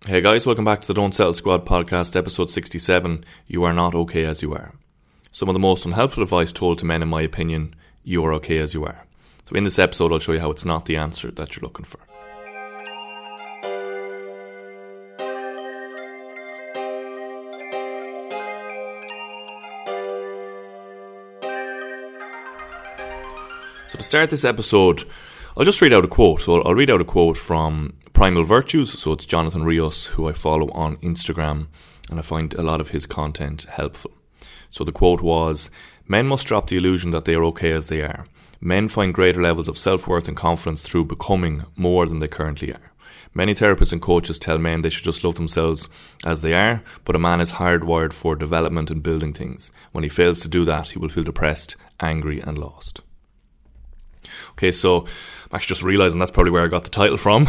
Hey guys, welcome back to the Don't Settle Squad podcast, episode 67, You Are Not Okay As You Are. Some of the most unhelpful advice told to men, in my opinion, you are okay as you are. So in this episode, I'll show you how it's not the answer that you're looking for. So to start this episode, I'll just read out a quote. So I'll read out a quote from Primal Virtues. So it's Jonathan Rios, who I follow on Instagram, and I find a lot of his content helpful. So the quote was, "Men must drop the illusion that they are okay as they are. Men find greater levels of self-worth and confidence through becoming more than they currently are. Many therapists and coaches tell men they should just love themselves as they are, but a man is hardwired for development and building things. When he fails to do that, he will feel depressed, angry and lost." Okay, so I'm actually just realising that's probably where I got the title from.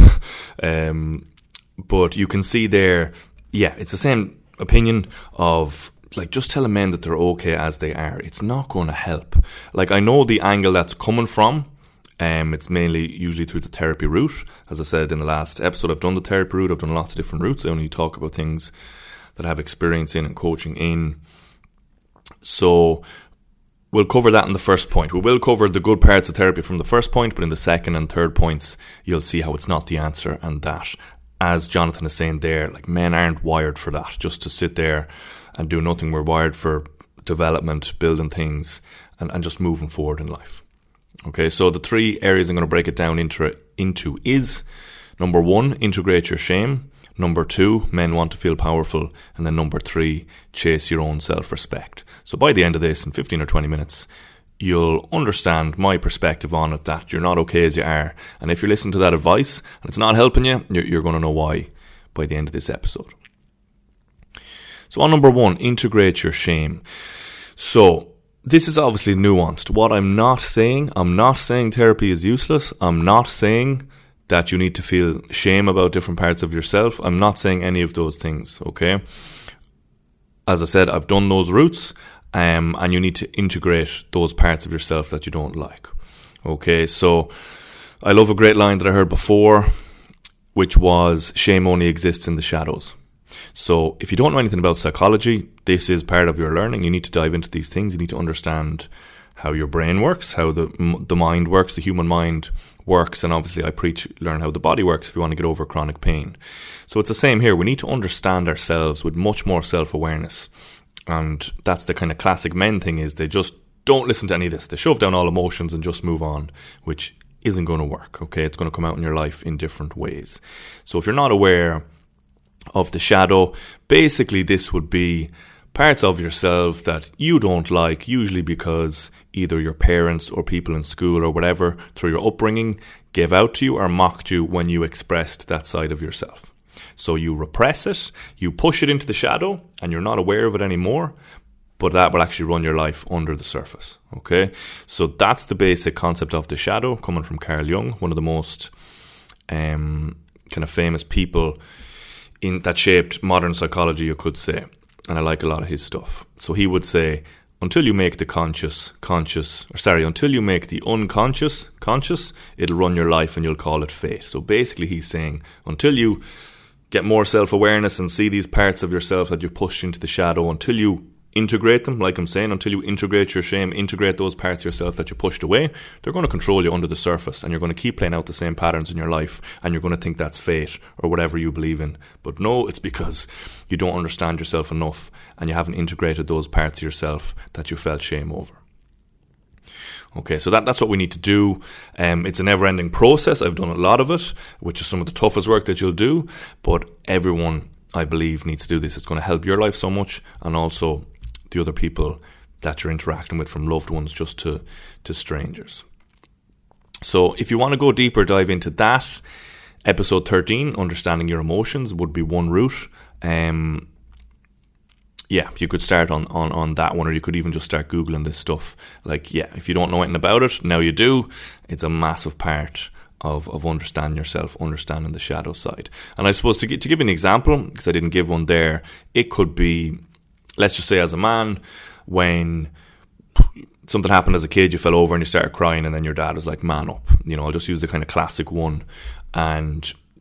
But you can see there, it's the same opinion of, just telling men that they're okay as they are. It's not going to help. I know the angle that's coming from. It's mainly usually through the therapy route. As I said in the last episode, I've done the therapy route. I've done lots of different routes. I only talk about things that I have experience in and coaching in. So we'll cover that in the first point. We will cover the good parts of therapy from the first point, but in the second and third points, you'll see how it's not the answer, and that, as Jonathan is saying there, men aren't wired for that, just to sit there and do nothing. We're wired for development, building things, and just moving forward in life. Okay, so the three areas I'm going to break it down into is, number one, integrate your shame. Number two, men want to feel powerful. And then number three, chase your own self-respect. So by the end of this, in 15 or 20 minutes, you'll understand my perspective on it, that you're not okay as you are. And if you're listening to that advice and it's not helping you, you're going to know why by the end of this episode. So on number one, integrate your shame. So this is obviously nuanced. What I'm not saying therapy is useless. I'm not saying that you need to feel shame about different parts of yourself. I'm not saying any of those things, okay? As I said, I've done those routes, and you need to integrate those parts of yourself that you don't like. Okay, so I love a great line that I heard before, which was, shame only exists in the shadows. So if you don't know anything about psychology, this is part of your learning. You need to dive into these things. You need to understand how your brain works, how the mind works, the human mind works, and obviously I preach learn how the body works if you want to get over chronic pain. So it's the same here. We need to understand ourselves with much more self-awareness, and that's the kind of classic men thing, is they just don't listen to any of this. They shove down all emotions and just move on, which isn't going to work. Okay, it's going to come out in your life in different ways. So if you're not aware of the shadow, basically this would be parts of yourself that you don't like, usually because either your parents or people in school or whatever, through your upbringing, gave out to you or mocked you when you expressed that side of yourself. So you repress it, you push it into the shadow, and you're not aware of it anymore, but that will actually run your life under the surface. Okay? So that's the basic concept of the shadow, coming from Carl Jung, one of the most kind of famous people that shaped modern psychology, you could say. And I like a lot of his stuff. So he would say, until you make the until you make the unconscious conscious, it'll run your life and you'll call it fate. So basically he's saying, until you get more self-awareness and see these parts of yourself that you've pushed into the shadow, until you integrate them, like I'm saying, until you integrate your shame, integrate those parts of yourself that you pushed away, they're going to control you under the surface, and you're going to keep playing out the same patterns in your life, and you're going to think that's fate or whatever you believe in. But no, it's because you don't understand yourself enough and you haven't integrated those parts of yourself that you felt shame over. Okay, so that's what we need to do. It's a never-ending process. I've done a lot of it, which is some of the toughest work that you'll do, but everyone, I believe, needs to do this. It's going to help your life so much, and also the other people that you're interacting with, from loved ones just to strangers. So if you want to go deeper, dive into that. Episode 13, Understanding Your Emotions, would be one route. You could start on that one, or you could even just start Googling this stuff. If you don't know anything about it, now you do. It's a massive part of understanding yourself, understanding the shadow side. And I suppose to give you an example, because I didn't give one there, it could be, let's just say as a man, when something happened as a kid, you fell over and you started crying, and then your dad was like, man up. I'll just use the kind of classic one. And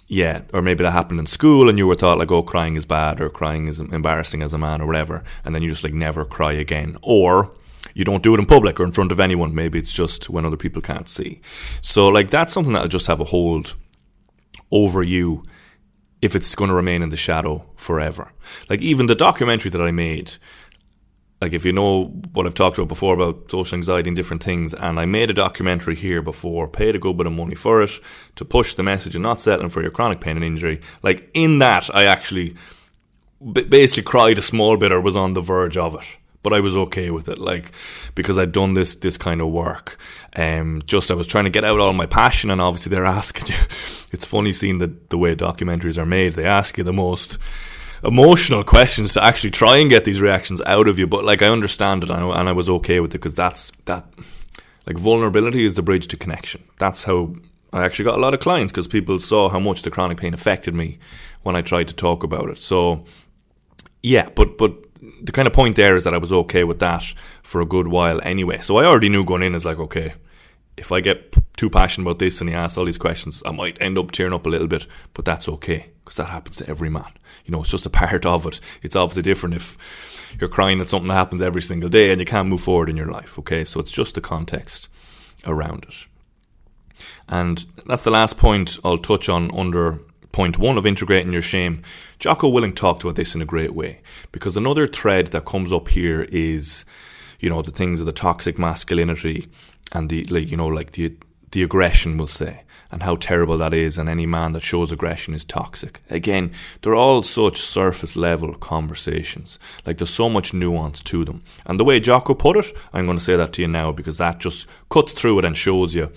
yeah, or maybe that happened in school and you were taught like, oh, crying is bad or crying is embarrassing as a man or whatever, and then you just like never cry again. Or you don't do it in public or in front of anyone. Maybe it's just when other people can't see. So like that's something that'll just have a hold over you if it's going to remain in the shadow forever. Like even the documentary that I made, like if you know what I've talked about before about social anxiety and different things, and I made a documentary here before, paid a good bit of money for it to push the message of not settling for your chronic pain and injury. Like in that, I actually basically cried a small bit or was on the verge of it. But I was okay with it, like, because I'd done this kind of work. I was trying to get out all my passion, and obviously they're asking you. It's funny seeing the way documentaries are made. They ask you the most emotional questions to actually try and get these reactions out of you. But like I understand it, and I was okay with it, because that. Like vulnerability is the bridge to connection. That's how I actually got a lot of clients, because people saw how much the chronic pain affected me when I tried to talk about it. So yeah, but the kind of point there is that I was okay with that for a good while anyway. So I already knew going in is like, okay, if I get too passionate about this and he asks all these questions, I might end up tearing up a little bit, but that's okay, because that happens to every man. You know, it's just a part of it. It's obviously different if you're crying at something that happens every single day and you can't move forward in your life, okay? So it's just the context around it. And that's the last point I'll touch on under point 1 of integrating your shame. Jocko Willink talked about this in a great way, because another thread that comes up here is, you know, the things of the toxic masculinity and the aggression, we'll say, and how terrible that is, and any man that shows aggression is toxic. Again, they're all such surface level conversations. Like there's so much nuance to them. And the way Jocko put it, I'm going to say that to you now, because that just cuts through it and shows you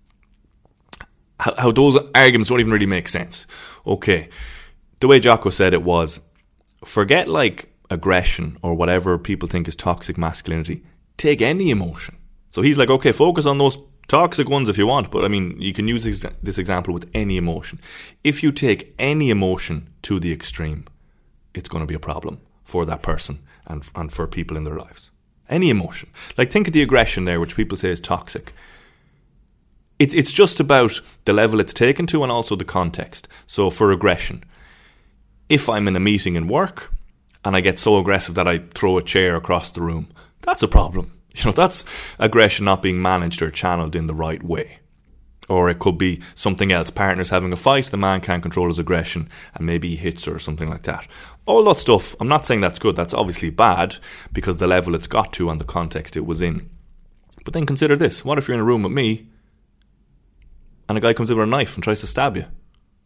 how those arguments don't even really make sense. Okay, the way Jocko said it was, forget like aggression or whatever people think is toxic masculinity. Take any emotion. So he's like, okay, focus on those toxic ones if you want, but I mean, you can use this example with any emotion. If you take any emotion to the extreme, it's going to be a problem for that person and for people in their lives. Any emotion. Like think of the aggression there, which people say is toxic. It's just about the level it's taken to and also the context. So for aggression, if I'm in a meeting in work and I get so aggressive that I throw a chair across the room, that's a problem. You know, that's aggression not being managed or channeled in the right way. Or it could be something else. Partners having a fight, the man can't control his aggression and maybe he hits her or something like that. All that stuff, I'm not saying that's good. That's obviously bad because the level it's got to and the context it was in. But then consider this. What if you're in a room with me and a guy comes in with a knife and tries to stab you?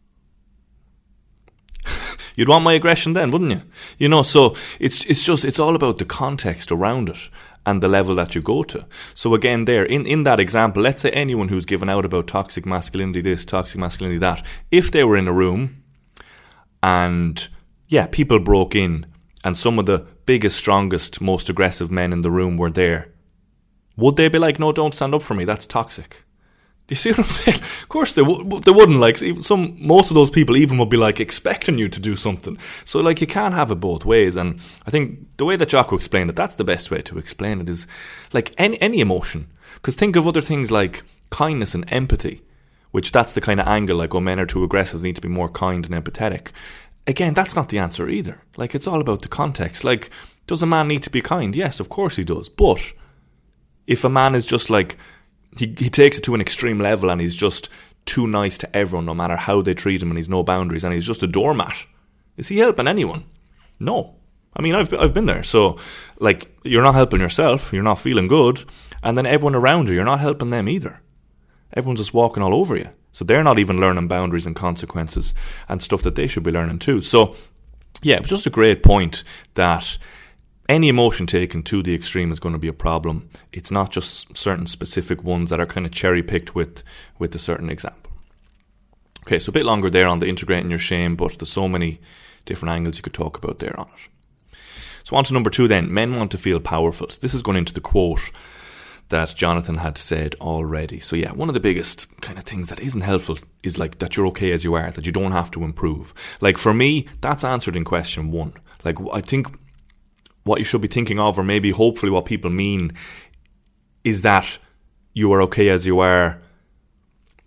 You'd want my aggression then, wouldn't you? You know, so it's all about the context around it and the level that you go to. So again there, in that example, let's say anyone who's given out about toxic masculinity this, toxic masculinity that, if they were in a room and, yeah, people broke in and some of the biggest, strongest, most aggressive men in the room were there, would they be like, no, don't stand up for me, that's toxic? Do you see what I'm saying? Of course they wouldn't. Like most of those people even would be like expecting you to do something. So like you can't have it both ways. And I think the way that Jocko explained it, that's the best way to explain it, is like any emotion. Because think of other things like kindness and empathy, which that's the kind of angle like, oh, men are too aggressive, they need to be more kind and empathetic. Again, that's not the answer either. Like it's all about the context. Like, does a man need to be kind? Yes, of course he does. But if a man is just like, he takes it to an extreme level and he's just too nice to everyone no matter how they treat him and he's no boundaries and he's just a doormat, is he helping anyone? No. I mean, I've been there. So, like, you're not helping yourself, you're not feeling good, and then everyone around you, you're not helping them either. Everyone's just walking all over you. So they're not even learning boundaries and consequences and stuff that they should be learning too. So, yeah, it was just a great point that any emotion taken to the extreme is going to be a problem. It's not just certain specific ones that are kind of cherry-picked with a certain example. Okay, so a bit longer there on the integrating your shame, but there's so many different angles you could talk about there on it. So on to number 2 then. Men want to feel powerful. So this is going into the quote that Jonathan had said already. So yeah, one of the biggest kind of things that isn't helpful is like that you're okay as you are, that you don't have to improve. Like for me, that's answered in question 1. Like I think what you should be thinking of, or maybe hopefully what people mean, is that you are okay as you are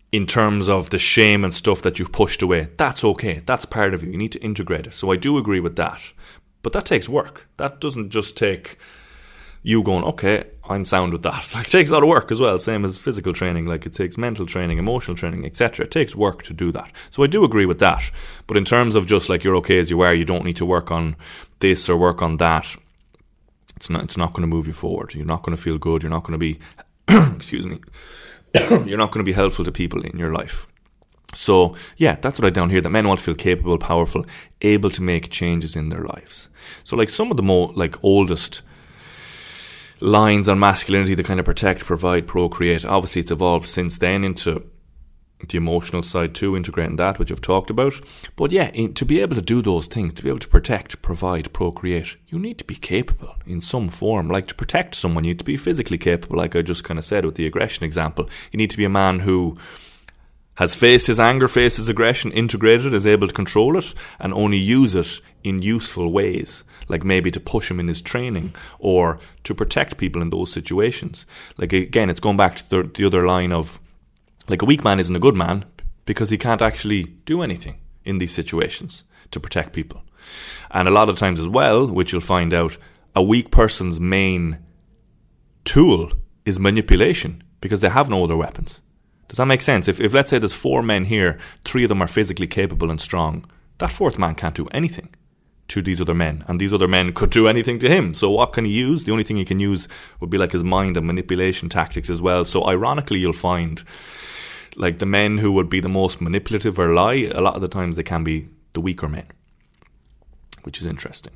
in terms of the shame and stuff that you've pushed away. That's okay. That's part of you. You need to integrate it. So I do agree with that. But that takes work. That doesn't just take you going, okay, I'm sound with that. Like, it takes a lot of work as well, same as physical training. Like, it takes mental training, emotional training, etc. It takes work to do that. So I do agree with that. But in terms of just like you're okay as you are, you don't need to work on this or work on that, it's not going to move you forward. You're not going to feel good. You're not going to be, excuse me, you're not going to be helpful to people in your life. So, yeah, that's what I down here, that men want to feel capable, powerful, able to make changes in their lives. So, like, some of the oldest lines on masculinity, the kind of protect, provide, procreate, obviously it's evolved since then into the emotional side too, integrating that, which I've talked about. But yeah, to be able to do those things, to be able to protect, provide, procreate, you need to be capable in some form. Like, to protect someone, you need to be physically capable, like I just kind of said with the aggression example. You need to be a man who has faced his anger, faced his aggression, integrated it, is able to control it, and only use it in useful ways, like maybe to push him in his training or to protect people in those situations. Like, again, it's going back to the other line of, like, a weak man isn't a good man because he can't actually do anything in these situations to protect people. And a lot of times as well, which you'll find out, a weak person's main tool is manipulation because they have no other weapons. Does that make sense? If let's say there's 4 men here, 3 of them are physically capable and strong, that 4th man can't do anything to these other men, and these other men could do anything to him. So what can he use? The only thing he can use would be like his mind and manipulation tactics as well. So ironically, you'll find like the men who would be the most manipulative or lie, a lot of the times they can be the weaker men, which is interesting.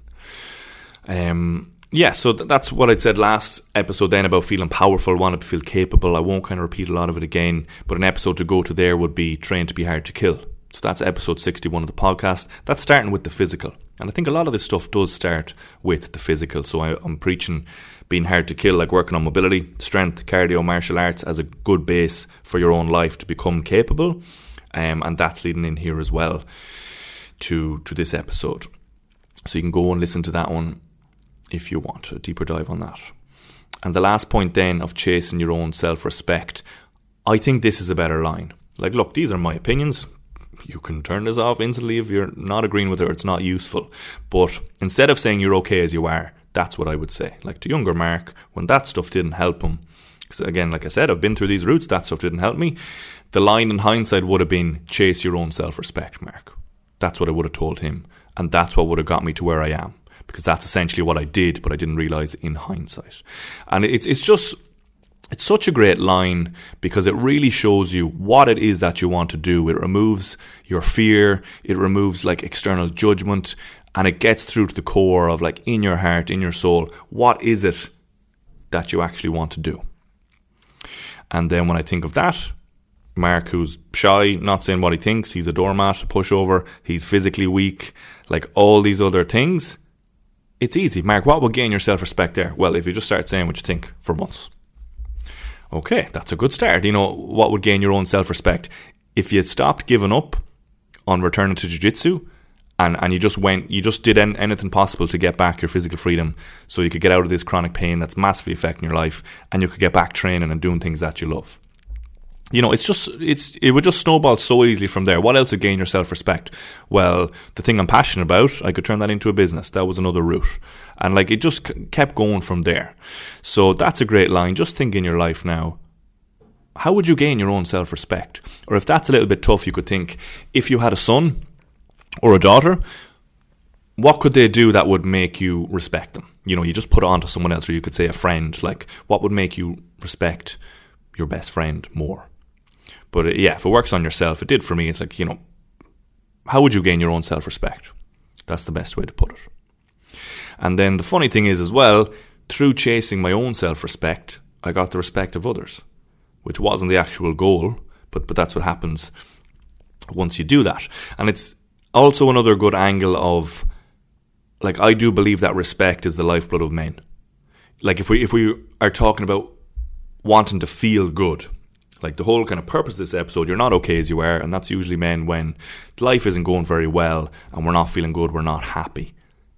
Yeah, so that's what I'd said last episode then about feeling powerful, wanting to feel capable. I won't kind of repeat a lot of it again, but an episode to go to there would be train to be hard to kill. So that's episode 61 of the podcast. That's starting with the physical. And I think a lot of this stuff does start with the physical. So I'm preaching being hard to kill, like working on mobility, strength, cardio, martial arts as a good base for your own life to become capable. And that's leading in here as well to this episode. So you can go and listen to that one if you want a deeper dive on that. And the last point then of chasing your own self-respect, I think this is a better line. Like, look, these are my opinions. You can turn this off instantly if you're not agreeing with it or it's not useful. But instead of saying you're okay as you are, that's what I would say. Like, to younger Mark, when that stuff didn't help him, because again, like I said, I've been through these routes, that stuff didn't help me. The line in hindsight would have been, chase your own self-respect, Mark. That's what I would have told him. And that's what would have got me to where I am. Because that's essentially what I did, but I didn't realise in hindsight. And it's such a great line because it really shows you what it is that you want to do. It removes your fear, it removes like external judgment, and it gets through to the core of like in your heart, in your soul, what is it that you actually want to do? And then when I think of that, Mark, who's shy, not saying what he thinks, he's a doormat, a pushover, he's physically weak, like all these other things, it's easy. Mark, what would gain your self-respect there? Well, if you just start saying what you think for months. Okay, that's a good start. You know, what would gain your own self-respect? If you stopped giving up on returning to jiu-jitsu and you just did anything possible to get back your physical freedom so you could get out of this chronic pain that's massively affecting your life and you could get back training and doing things that you love. You know, it would just snowball so easily from there. What else would gain your self-respect? Well, the thing I'm passionate about, I could turn that into a business. That was another route. And like, it just kept going from there. So that's a great line. Just think in your life now, how would you gain your own self-respect? Or if that's a little bit tough, you could think, if you had a son or a daughter, what could they do that would make you respect them? You know, you just put it onto someone else, or you could say a friend. Like, what would make you respect your best friend more? But yeah, if it works on yourself, it did for me. It's like, you know, how would you gain your own self-respect? That's the best way to put it. And then the funny thing is as well, through chasing my own self-respect, I got the respect of others, which wasn't the actual goal, but that's what happens once you do that. And it's also another good angle of, like, I do believe that respect is the lifeblood of men. Like, if we are talking about wanting to feel good, like the whole kind of purpose of this episode, you're not okay as you are, and that's usually men when life isn't going very well and we're not feeling good, we're not happy.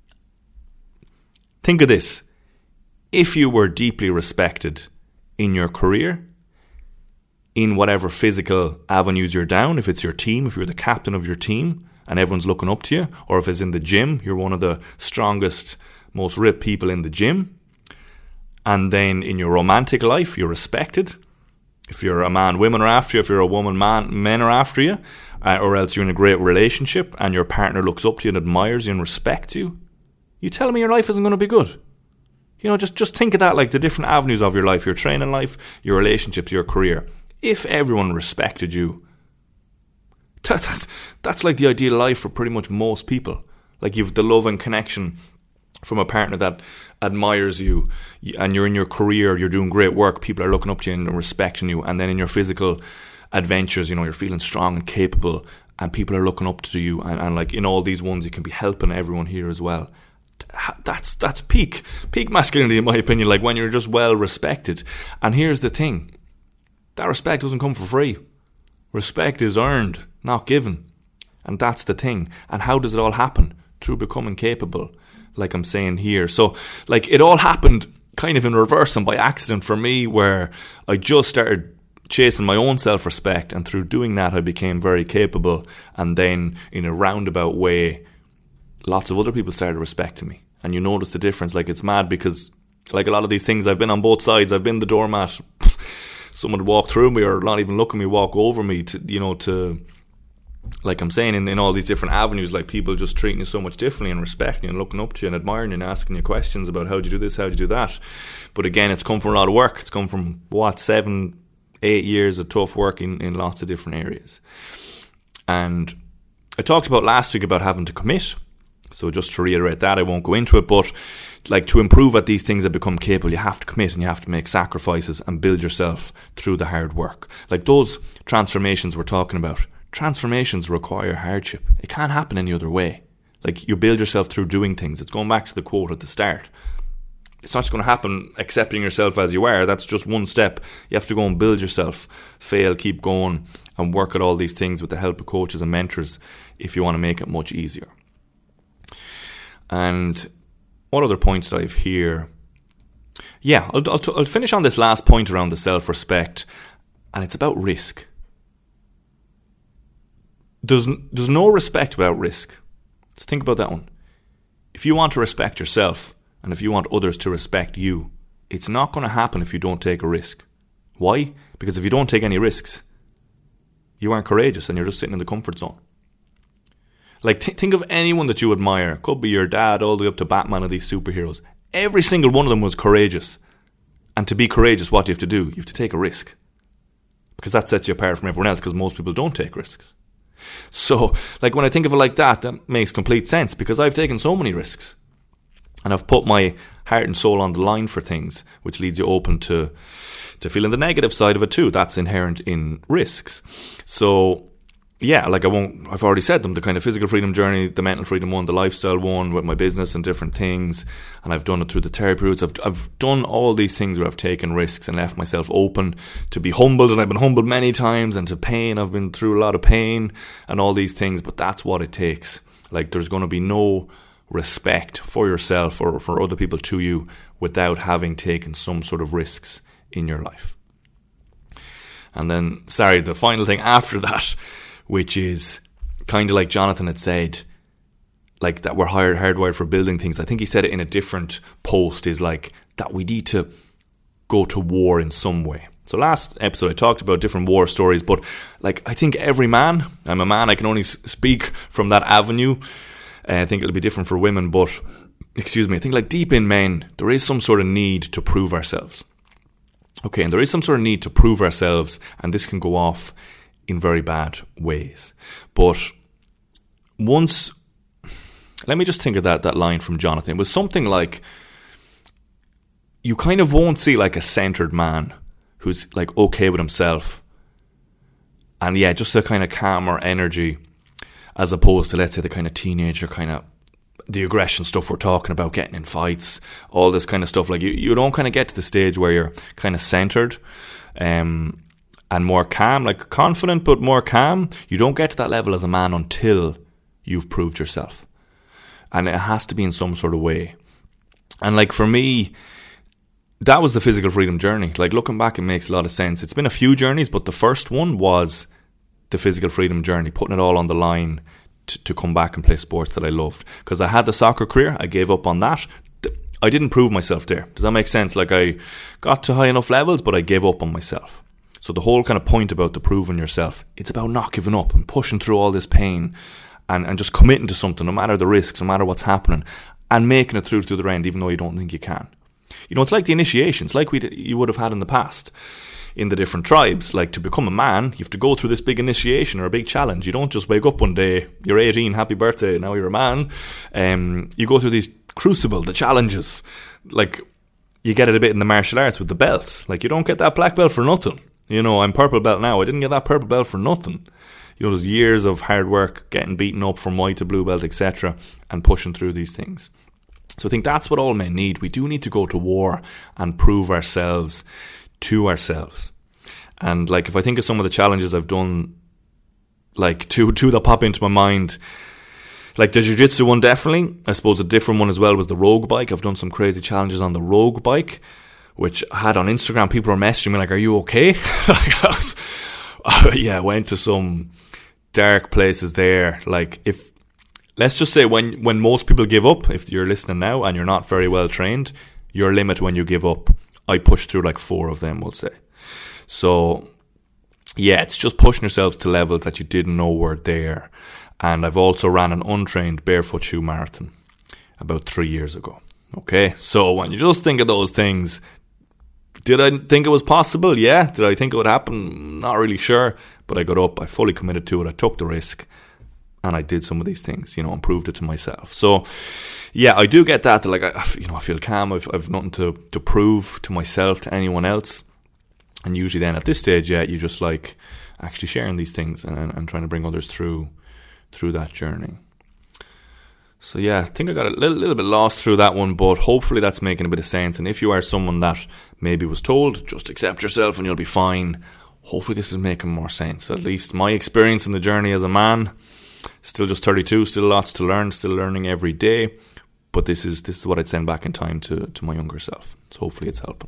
Think of this. If you were deeply respected in your career, in whatever physical avenues you're down. If it's your team, if you're the captain of your team and everyone's looking up to you, or if it's in the gym, you're one of the strongest, most ripped people in the gym. And then in your romantic life, you're respected. If you're a man, women are after you. If you're a woman, men are after you. Or else you're in a great relationship and your partner looks up to you and admires you and respects you. You telling me your life isn't going to be good? You know, just think of that, like the different avenues of your life, your training life, your relationships, your career. If everyone respected you, that's like the ideal life for pretty much most people. Like you've the love and connection from a partner that admires you, and you're in your career, you're doing great work, people are looking up to you and respecting you, and then in your physical adventures, you know, you're feeling strong and capable and people are looking up to you, and like in all these ones you can be helping everyone here as well. That's peak masculinity in my opinion, like when you're just well respected. And here's the thing, that respect doesn't come for free. Respect is earned, not given. And that's the thing. And how does it all happen? Through becoming capable, like I'm saying here. So like it all happened kind of in reverse and by accident for me, where I just started chasing my own self-respect, and through doing that I became very capable, and then in a roundabout way lots of other people started respecting me. And you notice the difference. Like it's mad because like a lot of these things, I've been on both sides. I've been the doormat. Someone would walk through me or not even look at me, walk over me to like I'm saying, in all these different avenues, like people just treating you so much differently and respecting you and looking up to you and admiring you and asking you questions about how'd you do this, how'd you do that. But again, it's come from a lot of work. It's come from 7-8 years of tough work in lots of different areas. And I talked about last week about having to commit. So just to reiterate that, I won't go into it, but like to improve at these things and become capable, you have to commit and you have to make sacrifices and build yourself through the hard work. Like those transformations we're talking about, transformations require hardship. It can't happen any other way. Like you build yourself through doing things. It's going back to the quote at the start. It's not just going to happen accepting yourself as you are. That's just one step. You have to go and build yourself, fail, keep going, and work at all these things with the help of coaches and mentors if you want to make it much easier. And what other points did I have here? Yeah, I'll finish on this last point around the self-respect, and it's about risk. There's no respect without risk. Let's think about that one. If you want to respect yourself, and if you want others to respect you, it's not going to happen if you don't take a risk. Why? Because if you don't take any risks, you aren't courageous and you're just sitting in the comfort zone. Like, think of anyone that you admire. Could be your dad all the way up to Batman or these superheroes. Every single one of them was courageous. And to be courageous, what do you have to do? You have to take a risk. Because that sets you apart from everyone else, because most people don't take risks. So, like, when I think of it like that, that makes complete sense, because I've taken so many risks. And I've put my heart and soul on the line for things, which leads you open to feeling the negative side of it too. That's inherent in risks. So, yeah, like I've already said them, the kind of physical freedom journey, the mental freedom one, the lifestyle one with my business and different things. And I've done it through the therapy routes. I've done all these things where I've taken risks and left myself open to be humbled. And I've been humbled many times, and to pain. I've been through a lot of pain and all these things, but that's what it takes. Like, there's going to be no respect for yourself or for other people to you without having taken some sort of risks in your life. And then, the final thing after that, which is kind of like Jonathan had said, like that we're hardwired for building things. I think he said it in a different post, is like that we need to go to war in some way. So last episode I talked about different war stories, but like I think every man, I'm a man, I can only speak from that avenue. I think it'll be different for women, but I think like deep in men, there is some sort of need to prove ourselves. Okay, and there is some sort of need to prove ourselves, and this can go off in very bad ways. But once, let me just think of that line from Jonathan. It was something like, you kind of won't see like a centered man who's like okay with himself, and yeah, just a kind of calmer energy, as opposed to, let's say, the kind of teenager kind of the aggression stuff we're talking about, getting in fights, all this kind of stuff. Like you don't kind of get to the stage where you're kind of centered and more calm, like confident but more calm. You don't get to that level as a man until you've proved yourself, and it has to be in some sort of way. And like for me, that was the physical freedom journey. Like, looking back, it makes a lot of sense. It's been a few journeys, but the first one was the physical freedom journey, putting it all on the line to come back and play sports that I loved. Because I had the soccer career, I gave up on that. I didn't prove myself there. Does that make sense? Like, I got to high enough levels, but I gave up on myself. So the whole kind of point about the proving yourself, it's about not giving up and pushing through all this pain and just committing to something, no matter the risks, no matter what's happening, and making it through to the end, even though you don't think you can. You know, it's like the initiations, like you would have had in the past in the different tribes. Like, to become a man, you have to go through this big initiation or a big challenge. You don't just wake up one day, you're 18, happy birthday, now you're a man. You go through these crucible, the challenges. Like, you get it a bit in the martial arts with the belts. Like, you don't get that black belt for nothing. You know, I'm purple belt now. I didn't get that purple belt for nothing. You know, there's years of hard work, getting beaten up from white to blue belt, etc., and pushing through these things. So I think that's what all men need. We do need to go to war and prove ourselves to ourselves. And, like, if I think of some of the challenges I've done, like, two that pop into my mind, like the jiu-jitsu one, definitely. I suppose a different one as well was the rogue bike. I've done some crazy challenges on the rogue bike, which I had on Instagram. People were messaging me like, are you okay? I went to some dark places there. Like, let's just say when most people give up, if you're listening now and you're not very well trained, your limit when you give up, I pushed through like 4 of them, we'll say. So, yeah, it's just pushing yourselves to levels that you didn't know were there. And I've also ran an untrained barefoot shoe marathon about 3 years ago. Okay, so when you just think of those things, did I think it was possible? Yeah. Did I think it would happen? Not really sure. But I got up, I fully committed to it, I took the risk, and I did some of these things, you know, and proved it to myself. So, yeah, I do get that. Like, I feel calm. I've nothing to prove to myself, to anyone else. And usually then at this stage, yeah, you just like actually sharing these things and trying to bring others through that journey. So yeah, I think I got a little bit lost through that one, but hopefully that's making a bit of sense. And if you are someone that maybe was told, just accept yourself and you'll be fine, hopefully this is making more sense. At least my experience in the journey as a man, still just 32, still lots to learn, still learning every day. But this is what I'd send back in time to my younger self. So hopefully it's helping.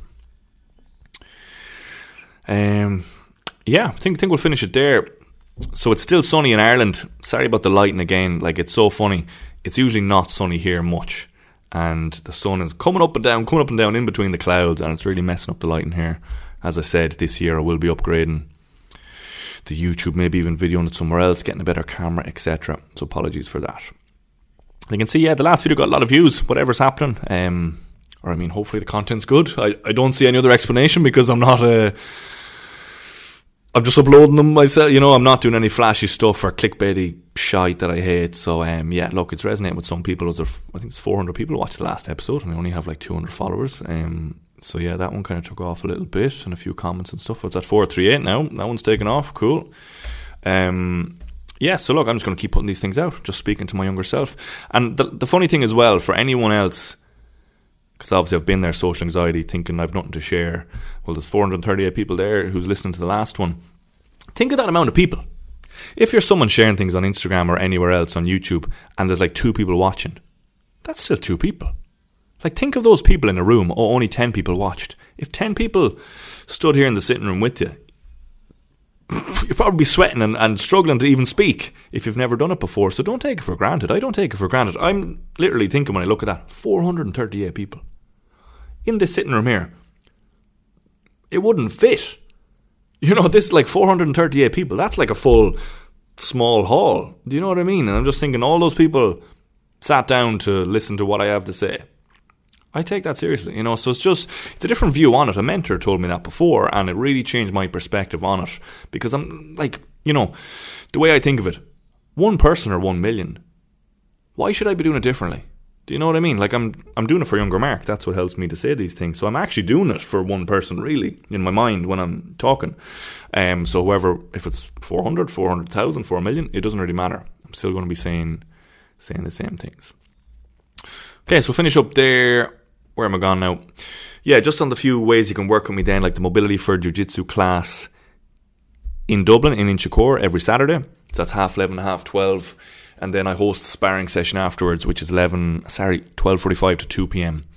Yeah, I think we'll finish it there. So it's still sunny in Ireland. Sorry about the lighting again. Like, it's so funny. It's usually not sunny here much, and the sun is coming up and down in between the clouds, and it's really messing up the lighting here. As I said, this year I will be upgrading the YouTube, maybe even videoing it somewhere else, getting a better camera, etc. So apologies for that. You can see, yeah, the last video got a lot of views, whatever's happening. Hopefully the content's good. I don't see any other explanation because I'm just uploading them myself, you know. I'm not doing any flashy stuff or clickbaity shite that I hate. So, yeah, look, it's resonating with some people. I think it's 400 people watched the last episode, and I only have like 200 followers. So, yeah, that one kind of took off a little bit, and a few comments and stuff. It's at 438 now. That one's taken off. Cool. Yeah, so look, I'm just going to keep putting these things out, just speaking to my younger self. And the funny thing as well, for anyone else, because obviously I've been there, social anxiety, thinking I've nothing to share. Well, there's 438 people there who's listening to the last one. Think of that amount of people. If you're someone sharing things on Instagram or anywhere else on YouTube, and there's like 2 people watching, that's still 2 people. Like, think of those people in a room. Oh, only 10 people watched. If 10 people stood here in the sitting room with you, you'd probably be sweating and struggling to even speak if you've never done it before. So don't take it for granted. I don't take it for granted. I'm literally thinking when I look at that, 438 people in this sitting room here. It wouldn't fit. You know, this is like 438 people. That's like a full small hall. Do you know what I mean? And I'm just thinking all those people sat down to listen to what I have to say. I take that seriously, you know. So it's a different view on it. A mentor told me that before, and it really changed my perspective on it. Because I'm like, you know, the way I think of it, 1 person or 1 million, why should I be doing it differently? Do you know what I mean? Like, I'm doing it for younger Mark. That's what helps me to say these things. So I'm actually doing it for 1 person, really, in my mind when I'm talking. So whoever, if it's 400, 400,000, 4 million, it doesn't really matter. I'm still going to be saying the same things. Okay, so finish up there. Where am I gone now? Yeah, just on the few ways you can work with me then, like the Mobility for Jiu-Jitsu class in Dublin, in Inchicore, every Saturday. So that's 11:30, 12:30. And then I host the sparring session afterwards, which is 12:45 to 2 p.m.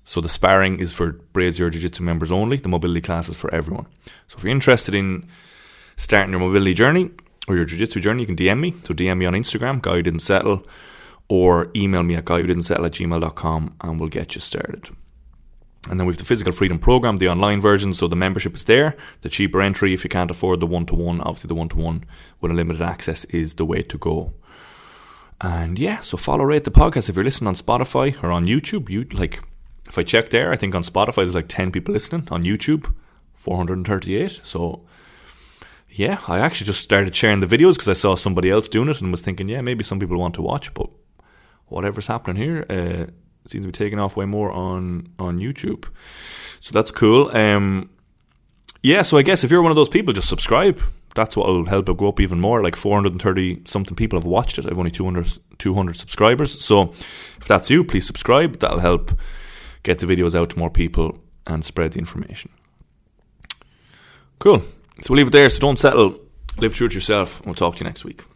So the sparring is for Brazier Jiu-Jitsu members only. The mobility class is for everyone. So if you're interested in starting your mobility journey or your jiu-jitsu journey, you can DM me. So DM me on Instagram, Guy Who Didn't Settle, or email me at guywhodidn'tsettle@gmail.com and we'll get you started. And then we have the Physical Freedom Program, the online version. So the membership is there. The cheaper entry, if you can't afford the one-to-one, obviously the one-to-one with unlimited access is the way to go. And yeah, so follow, rate the podcast. If you're listening on Spotify or on YouTube, if I check there, I think on Spotify there's like 10 people listening. On YouTube, 438. So yeah, I actually just started sharing the videos because I saw somebody else doing it and was thinking, yeah, maybe some people want to watch, but whatever's happening here seems to be taking off way more on YouTube. So that's cool. Yeah, so I guess if you're one of those people, just subscribe. That's what will help it go up even more. Like 430 something people have watched it. I've only 200 subscribers. So if that's you, please subscribe. That'll help get the videos out to more people and spread the information. Cool. So we'll leave it there. So don't settle. Live true to yourself. We'll talk to you next week.